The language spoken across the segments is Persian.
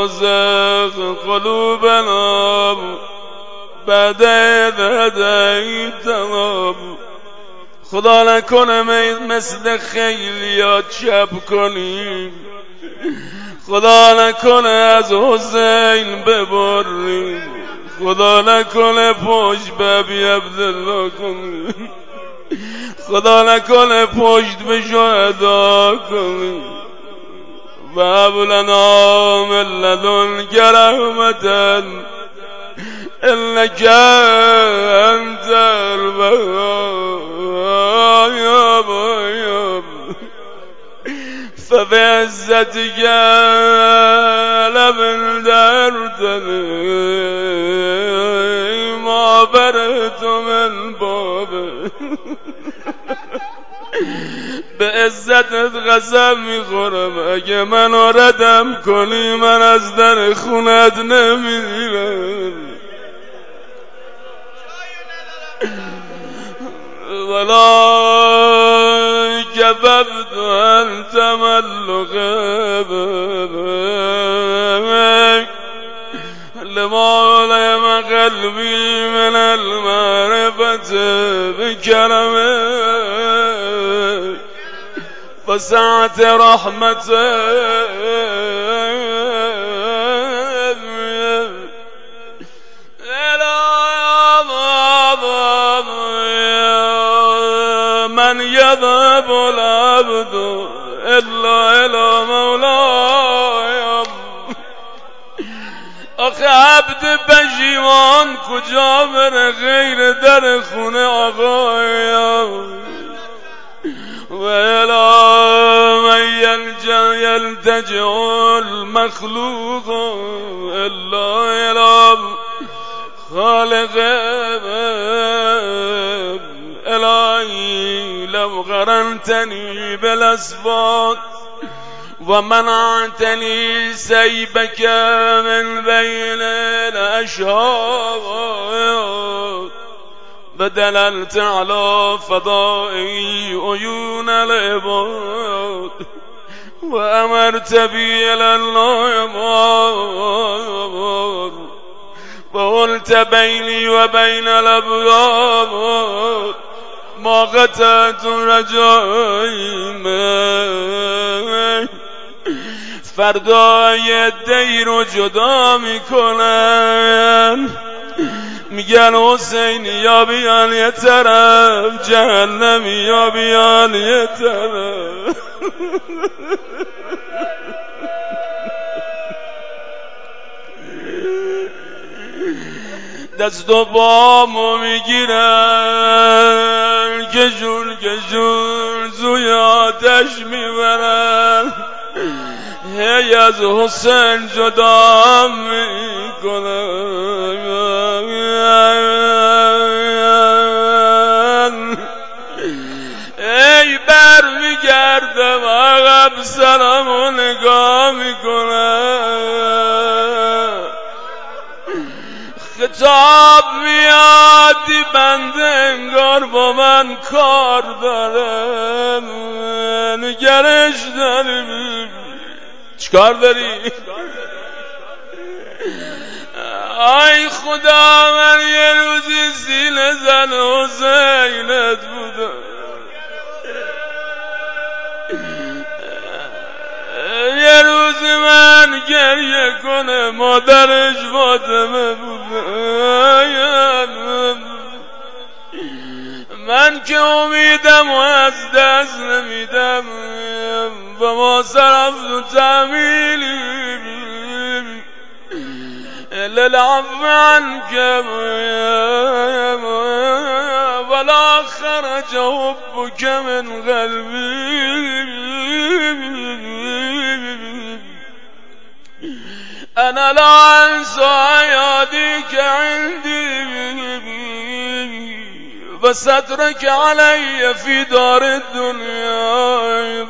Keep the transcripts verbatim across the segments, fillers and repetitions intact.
تزغ قلوبنا بعد إذ هديتنا. خدا نکنه مثل خیلیات شب کنیم، خدا نکنه از حسین ببریم، خدا نکنه پشت به ابی عبدالله کنیم، خدا نکنه پشت به شهدا کنیم. و هب لنا من لدنک رحمة انک انت الوهاب. فبعزتك لمن درتني ما برت من بابه. به عزتت قسم میخورم اگه منو ردم کنی من از در خونت نمیرم. ولا کذبت عن تملق لما لم قلبي من المعرفة بكرمك وسعت رحمتك. من يذهب العبد إلا إلى مولاي. آخه عبد پشیمان کجا بره غیر در خونه آقایم. و الی من یلتجئ المخلوق الا الی خالقه. الهی لو قرنتنی بالاسباط و منعتنی سیبک من بین الاشهاد و دللت علی فضائي عیون العباد و امرت بی الی النار و قلت بینی و بین الابیاد ما قطعت رجایی من. فردا یه عده‌ای رو جدا میکنن میگن حسین یا بیان یه طرف، جهنمی یا بیان یه طرف. دست و بامو میگیرن کشون کشون زوی آتش میبرن. هی از حسین جدا میکنن. ای بر میگردم عقب سلامو نگاه میکنن. خطاب میادی بنده انگار با من کار داره. نگرش داری چکار داری؟ آی خدا من یه روزی سینه زن حسینت بودم، یه روزی من گریه کنه مادرش فاطمه بودم. من که امیدم و از دست نمیدم و ما صرفت و تعمیلی للعفو عنك ولا خرج حبك من قلبي. أنا لا أنسى يديك عندي وسترك علي في دار الدنيا.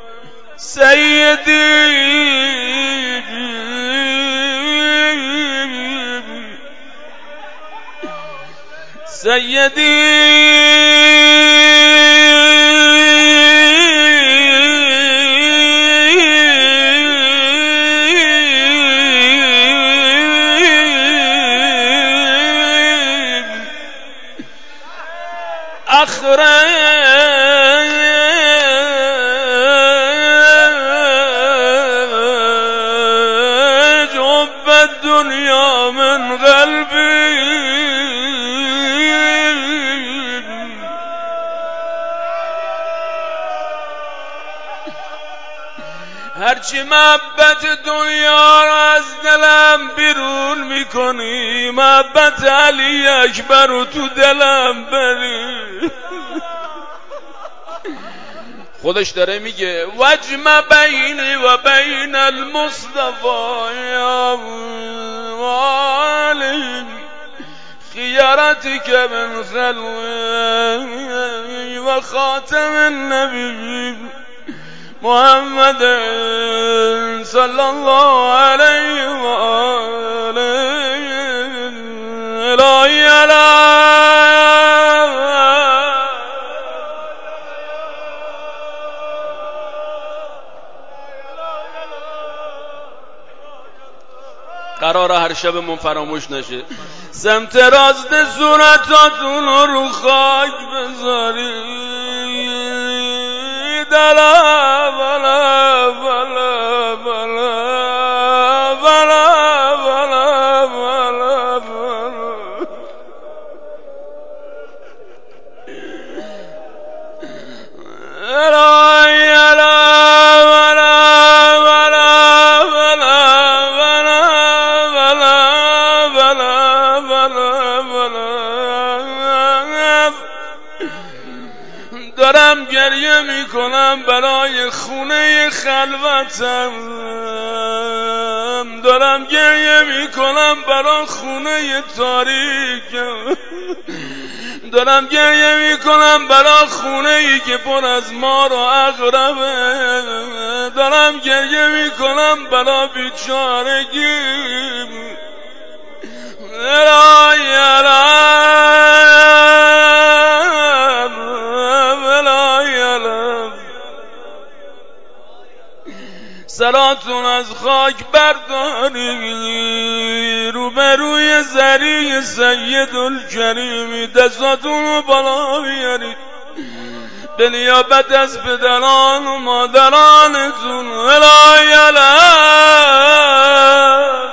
سيدي سيدي أخرج حب الدنيا من قلبي هرچی محبت دنیا را از دلم بیرون میکنی محبت علی اکبر رو تو دلم بری. خودش داره میگه وجمع بینی و بین المصطفی یا والی خیارتك من خلوی و خاتم النبی محمد صلی الله علیه و آله الهی قراره هر شبمون فراموش نشه سمت راست صورتاتون رو خاک بذاری دلا بلا بلا بلا بلا بلا بلا دارم گریه میکنم برای خونه خلوتم دارم گریه میکنم برای خونه تاریکم دارم گریه میکنم برای خونه ای که پر از مار و عقربه دارم گریه میکنم برای بیچارگی سراتون از خاک برداری روبروی زری سید الکریم دستاتون رو بالا بیارید به نیابت از پدران و مادرانتون الهی الهی